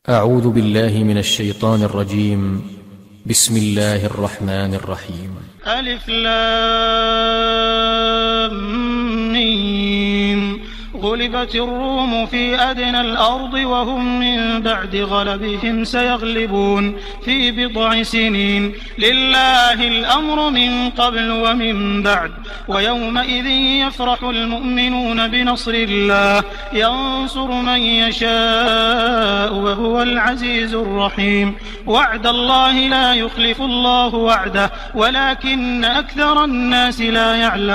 أعوذ بالله من الشيطان الرجيم. بسم الله الرحمن الرحيم. ألف لام ميم. غلبت الروم في أدنى الأرض وهم من بعد غلبهم سيغلبون في بضع سنين. لله الأمر من قبل ومن بعد. ويومئذ يفرح المؤمنون بنصر الله ينصر من يشاء وهو العزيز الرحيم. وعد الله لا يخلف الله وعده ولكن أكثر الناس لا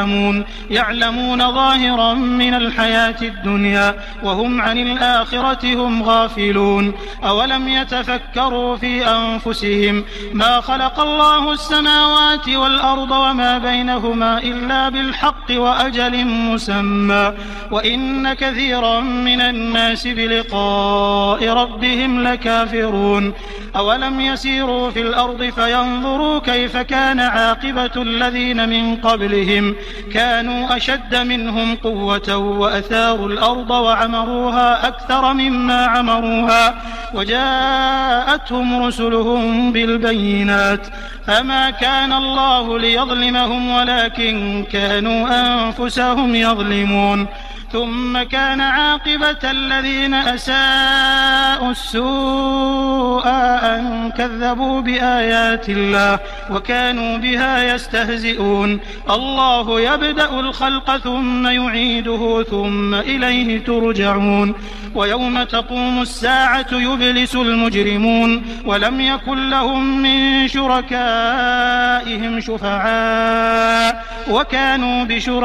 يعلمون ظاهرا من الحياة الدنيا وهم عن الآخرة هم غافلون. أولم يتفكروا في أنفسهم ما خلق الله السماوات والأرض وما بينهما إلا بالحق وأجل مسمى وإن كثيرا من الناس بلقاء ربهم لكافرون. أولم يسيروا في الأرض فينظروا كيف كان عاقبة الذين من قبلهم كانوا أشد منهم قوة وأثاروا الأرض وعمروها أكثر مما عمروها وجاءتهم رسلهم بالبينات فما كان الله ليظلمهم ولكن كانوا أنفسهم يظلمون. ثم كان عاقبة الذين أساءوا السوء أن كذبوا بآيات الله وكانوا بها يستهزئون. الله يبدأ الخلق ثم يعيده ثم إليه ترجعون. ويوم تقوم الساعة يبلس المجرمون ولم يكن لهم من شركائهم شفعاء وكانوا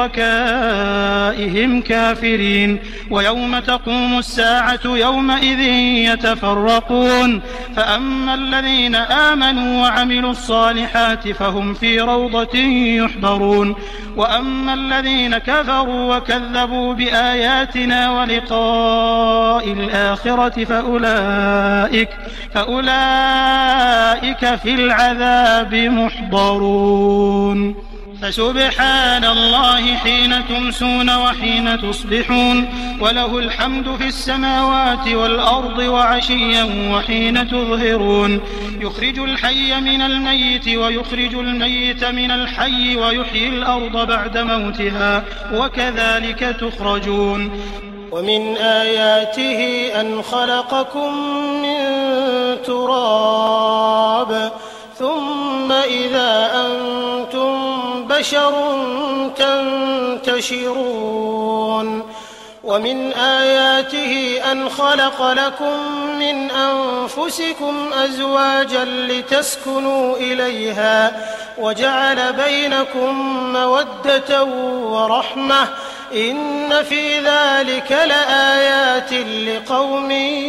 بشركائهم كافرين. ويوم تقوم الساعة يومئذ يتفرقون فأما الذين آمنوا وعملوا الصالحات فهم في روضة يحبرون وأما الذين كفروا وكذبوا بآياتنا ولقاء الآخرة فأولئك في العذاب محضرون. فسبحان الله حين تمسون وحين تصبحون وله الحمد في السماوات والأرض وعشيا وحين تظهرون. يخرج الحي من الميت ويخرج الميت من الحي ويحيي الأرض بعد موتها وكذلك تخرجون. ومن آياته أن خلقكم من تراب ثم إذا أنتم بشر تنتشرون. ومن آياته أن خلق لكم من أنفسكم أزواجا لتسكنوا إليها وجعل بينكم مودة ورحمة إن في ذلك لآيات لقوم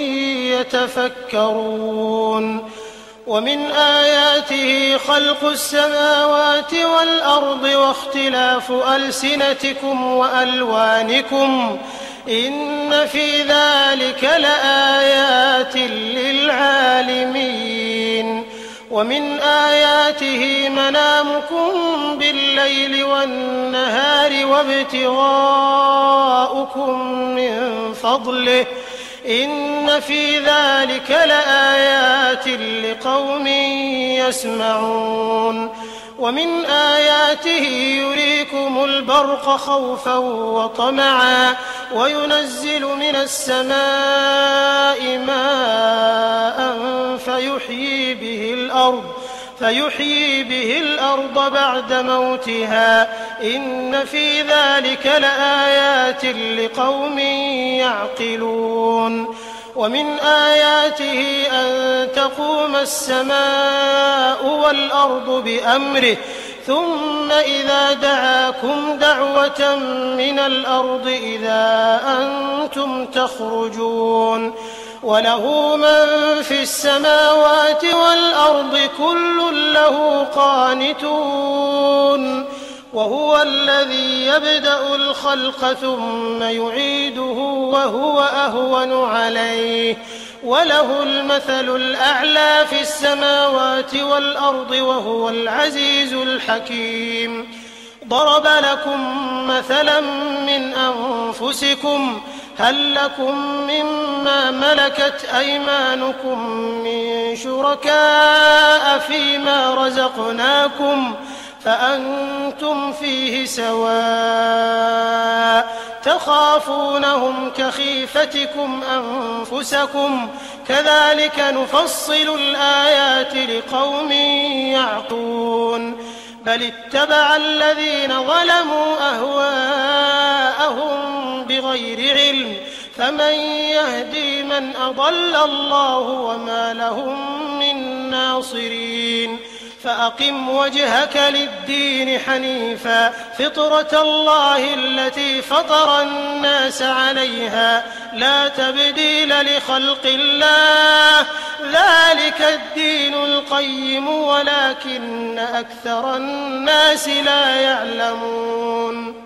يتفكرون. ومن آياته خلق السماوات والأرض واختلاف ألسنتكم وألوانكم إن في ذلك لآيات للعالمين. ومن آياته منامكم بالليل والنهار وابتغاؤكم من فضله إن في ذلك لآيات لقوم يسمعون. ومن آياته يريكم البرق خوفا وطمعا وينزل من السماء ماء فيحيي به الأرض بعد موتها إن في ذلك لآيات لقوم يعقلون. ومن آياته أن تقوم السماء والأرض بأمره ثم إذا دعاكم دعوة من الأرض إذا أنتم تخرجون. وله من في السماوات والأرض كل له قانتون. وهو الذي يبدأ الخلق ثم يعيده وهو أهون عليه وله المثل الأعلى في السماوات والأرض وهو العزيز الحكيم. ضرب لكم مثلا من أنفسكم هل لكم مما ملكت أيمانكم من شركاء فيما رزقناكم فأنتم فيه سواء تخافونهم كخيفتكم أنفسكم كذلك نفصل الآيات لقوم يعقلون بل اتبع الذين ظلموا أهواءهم بغير علم فمن يهدي من أضل الله وما لهم من ناصرين فأقم وجهك للدين حنيفا فطرة الله التي فطر الناس عليها لا تبديل لخلق الله ذلك الدين القيم ولكن أكثر الناس لا يعلمون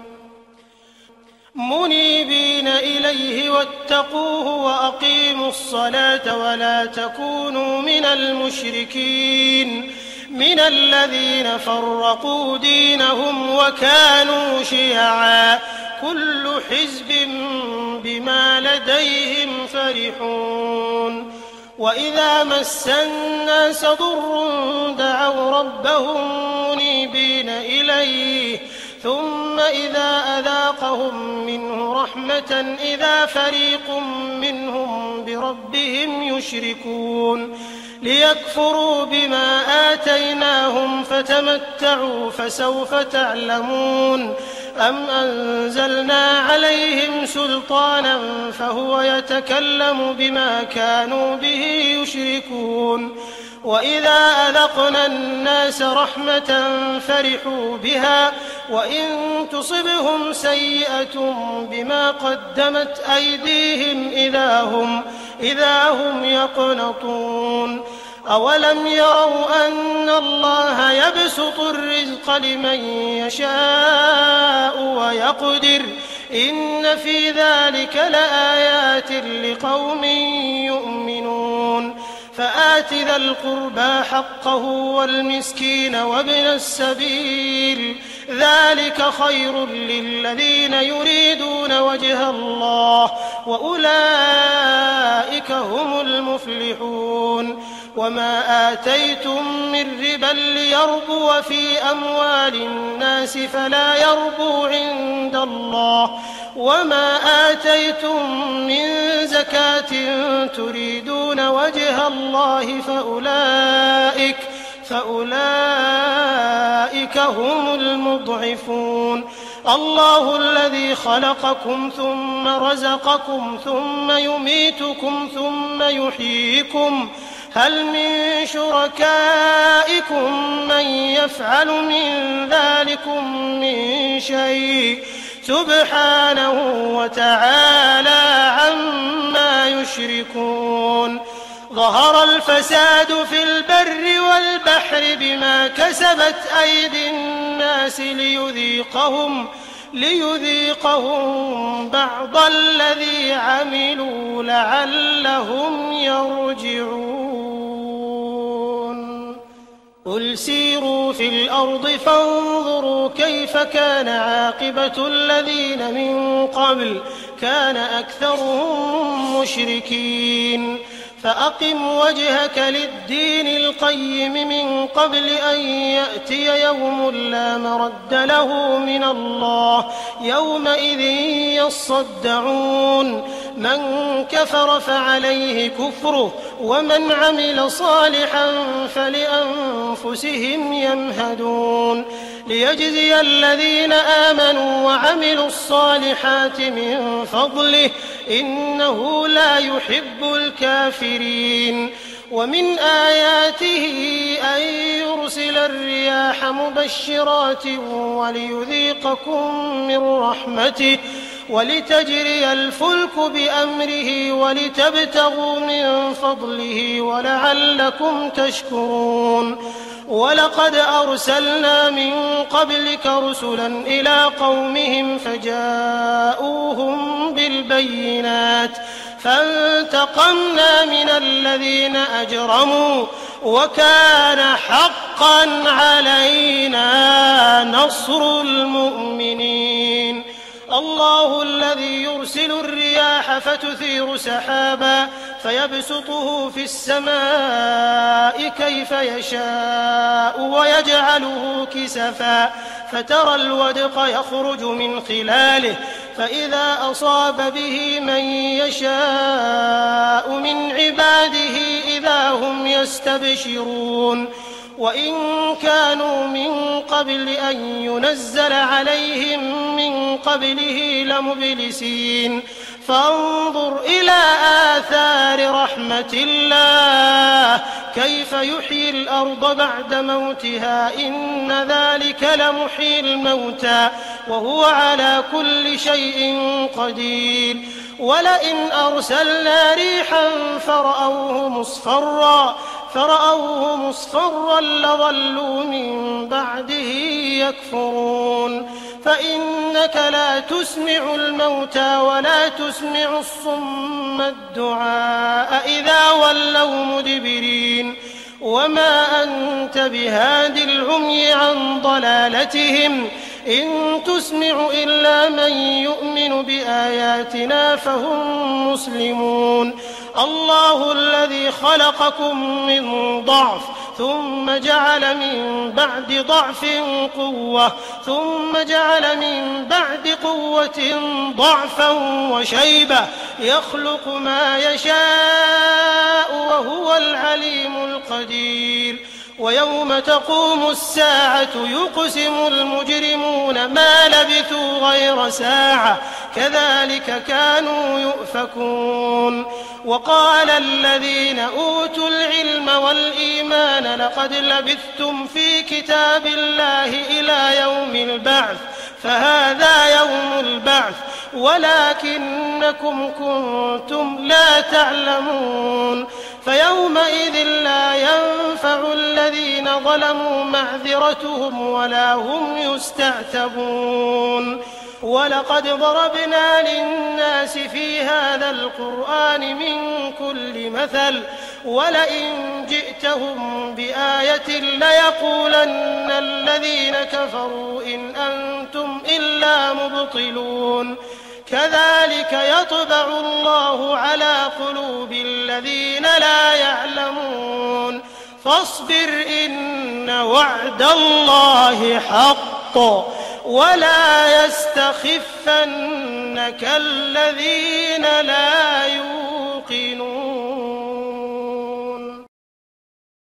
منيبين إليه واتقوه وأقيموا الصلاة ولا تكونوا من المشركين من الذين فرقوا دينهم وكانوا شيعا كل حزب بما لديهم فرحون وإذا مس الناس ضر دعوا ربهم منيبين إليه ثم إذا أذاقهم منه رحمة إذا فريق منهم بربهم يشركون ليكفروا بما آتيناهم فتمتعوا فسوف تعلمون أم أنزلنا عليهم سلطانا فهو يتكلم بما كانوا به يشركون وإذا أذقنا الناس رحمة فرحوا بها وإن تصبهم سيئة بما قدمت أيديهم إذا هم يقنطون أولم يروا أن الله يبسط الرزق لمن يشاء ويقدر إن في ذلك لآيات لقوم يؤمنون فآت ذا القربى حقه والمسكين وابن السبيل ذلك خير للذين يريدون وجه الله وأولئك هم المفلحون وما آتيتم من ربا ليربو في أموال الناس فلا يربو عند الله وما آتيتم من زكاة تريدون وجه الله فأولئك هم المضعفون الله الذي خلقكم ثم رزقكم ثم يميتكم ثم يحييكم هل من شركائكم من يفعل من ذلكم من شيء سبحانه وتعالى عما يشركون ظهر الفساد في البر والبحر بما كسبت أيدي الناس ليذيقهم بعض الذي عملوا لعلهم يرجعون قل سيروا في الأرض فانظروا كيف كان عاقبة الذين من قبل كان أكثرهم مشركين فأقم وجهك للدين القيم من قبل أن يأتي يوم لا مرد له من الله يومئذ يصدعون من كفر فعليه كفره ومن عمل صالحا فلأنفسهم يمهدون ليجزي الذين آمنوا وعملوا الصالحات من فضله إنه لا يحب الكافرين ومن آياته أن يرسل الرياح مبشرات وليذيقكم من رحمته ولتجري الفلك بأمره ولتبتغوا من فضله ولعلكم تشكرون ولقد أرسلنا من قبلك رسلا إلى قومهم فجاءوهم بالبينات فانتقمنا من الذين أجرموا وكان حقا علينا نصر المؤمنين الله الذي يرسل الرياح فتثير سحابا فيبسطه في السماء كيف يشاء ويجعله كسفا فترى الودق يخرج من خلاله فإذا أصاب به من يشاء من عباده إذا هم يستبشرون وإن كانوا من قبل أن ينزل عليهم من قبله لمبلسين فانظر إلى آثار رحمة الله كيف يحيي الأرض بعد موتها إن ذلك لمحيي الموتى وهو على كل شيء قدير ولئن أرسلنا ريحا فرأوه مصفرا لظلوا من بعده يكفرون فإنك لا تسمع الموتى ولا تسمع الصم الدعاء إذا ولوا مدبرين وما أنت بهاد العمي عن ضلالتهم إن تسمع إلا من يؤمن بآياتنا فهم مسلمون الله الذي خلقكم من ضعف ثم جعل من بعد ضعف قوة ثم جعل من بعد قوة ضعفا وشيبة يخلق ما يشاء وهو العليم القدير ويوم تقوم الساعة يقسم المجرمون ما لبثوا غير ساعة كذلك كانوا يؤفكون وقال الذين أوتوا العلم والإيمان لقد لبثتم في كتاب الله إلى يوم البعث فهذا يوم البعث ولكنكم كنتم لا تعلمون فيومئذ لا ينفع الذين ظلموا معذرتهم ولا هم يستعتبون ولقد ضربنا للناس في هذا القرآن من كل مثل ولئن جئتهم بآية ليقولن الذين كفروا إن أنتم إلا مبطلون كذلك يطبع الله على قلوب الذين لا يعلمون فاصبر إن وعد الله حق ولا يستخفنك الذين لا يؤمنون